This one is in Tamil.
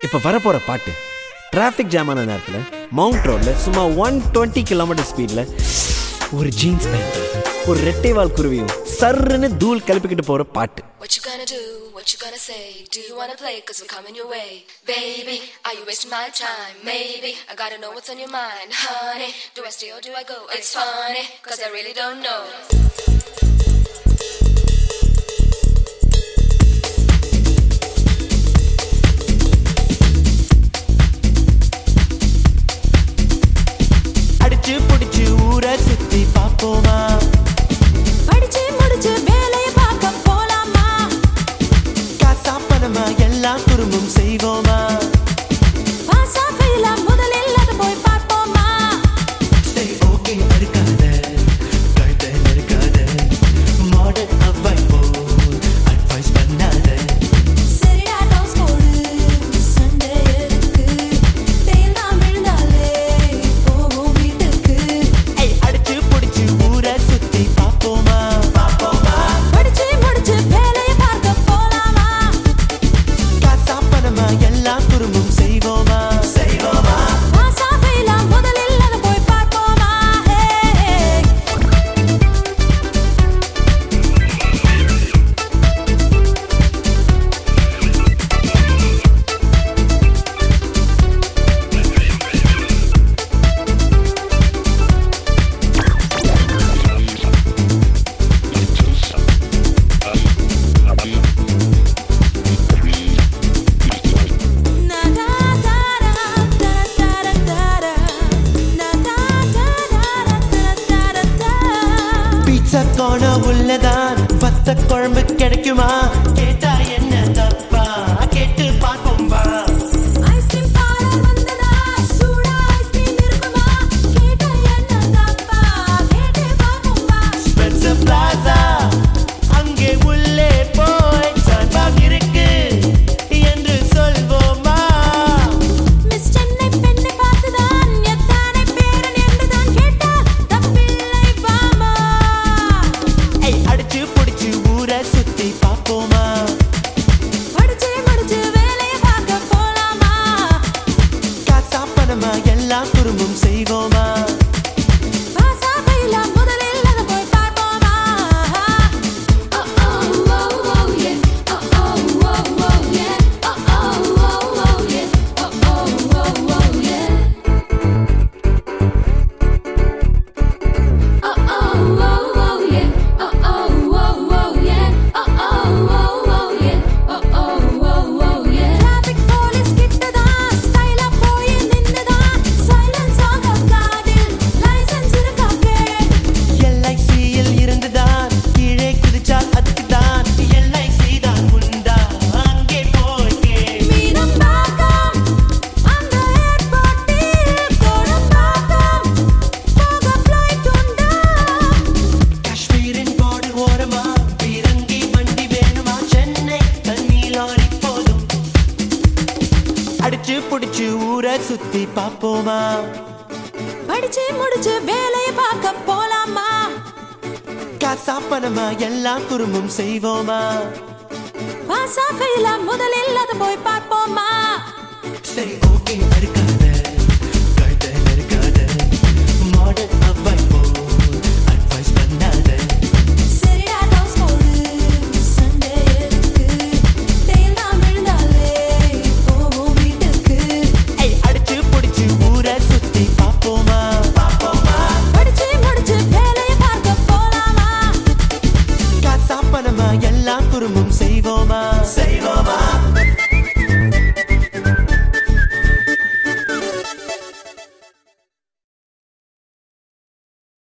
இப்போ வரப்போகிற பாட்டு டிராஃபிக் ஜாம் ஆன நேரத்தில் மவுண்ட் ரோடில் சும்மா 120 கிலோமீட்டர் ஸ்பீடில் ஒரு ஜீன்ஸ் பேண்ட் ஒரு ரெட்டைவால் குருவியும் சர்ன்னு தூள் கிளப்பிக்கிட்டு போகிற பாட்டு. What you gonna do? What you gonna say? Do you wanna play? Cause I'm coming your way. Baby, are you wasting my time? Maybe, I gotta know what's on your mind. Honey, do I stay or do I go? It's funny, cause I really don't know. அடிச்சு புடிச்சு ஊரை சுத்தி பாப்போமா, படிச்சு முடிச்சு வேலையை பார்க்க போலாமா, காசா பணமா எல்லாம் குறும்பும் செய்வோமா, பாசா ஃபெயிலா முதலில் அதை போய் பார்ப்போமா. சரி ஓகே இருக்காத கழுத்தை நெருக்காத, மாடர்ன் அவ்வாய் போல் அட்வைஸ் பண்ணாத, சரிடா டாஸ் போடு சண்டை எதுக்கு, தேல் தான் விழுந்தாலே போவோம் வீட்டுக்கு. அடிச்சு புடிச்சு ஊரை சுத்தி பாப்போமா, படிச்சு முடிச்சு வேலையை பார்க்க போலாமா, காசா பணமா எல்லாம் குறும்பும் செய்வோமா, பாசா ஃபெயிலா முதலில் அதை போய் பார்ப்போமா. பீட்சா கோண உள்ளதான் வத்த குழம்பு கிடைக்குமா, கேட்டா என்ன தப்பா, கேட்டு பார்ப்போம் வா, ஐஸ்கிரீம் பார்லர் வந்ததா, சூடா ஐஸ்கிரீம் இருக்குமா, கேட்டா என்ன தப்பா, கேட்டு பார்ப்போம் வா. ஸ்பென்சர் பிளாசா அங்கே உள்ளே போய் சான்பாக் இருக்கு என்று சொல்வோமா, மிஸ் சென்னை பெண்ணை பார்த்துதான் எத்தனை பேரன் என்றுதான் கேட்டால் தப்பில்லை பாமா. அடிச்சு புடிச்சு ஊரை சுத்தி பாப்போமா, படிச்சு முடிச்சு வேலையை பார்க்க போலாமா, காசா பணமா எல்லாம் குறும்பும் செய்வோமா, பாசா ஃபெயிலா முதலில் அதை போய் பார்ப்போமா. டிராஃபிக் போலீஸ் கிட்டதான் ஸ்டைலா போய் நின்னுதான் சைலன்ஸ் ஆக காதில் லைசென்ஸ் இருக்கா கேள். எல்ஐசியில் இருந்துதான் கீழே குதிச்சால் அதுக்குதான் எல்ஐசி தான் உண்டா, அங்கே போய் கேள். மீனம்பாக்கம் அந்த ஏர்போர்ட்டில் கோடம்பாக்கம் போக ஃப்ளைட் உண்டா. காஷ்மீரின் போர்டு ஓரமா பீரங்கி வண்டி வேணுமா, சென்னை தண்ணி லாரி போதும், அடிச்சு புடிச்சு ஊரை சுத்தி பாப்போமா, படிச்சு முடிச்சு வேலையை பார்க்க போலாமா, காசா பணமா எல்லாம் குறும்பும் செய்வோமா, பாசா ஃபெயிலா முதலில் அதை போய் பார்ப்போமா. சரி ஓகே இருக்காத கழுத்தை நெருக்காத, மாடர்ன் அவ்வாய் போல் அட்வைஸ் பண்ணாத, சரிடா டாஸ் போடு சண்டை எதுக்கு, தேல் தான் விழுந்தாலே போவோம் வீட்டுக்கு. அடிச்சு புடிச்சு ஊரை சுத்தி பாப்போமா, படிச்சு முடிச்சு வேலையை பார்க்க போலாமா, காசா பணமா எல்லாம் குறும்பும் செய்வோமா.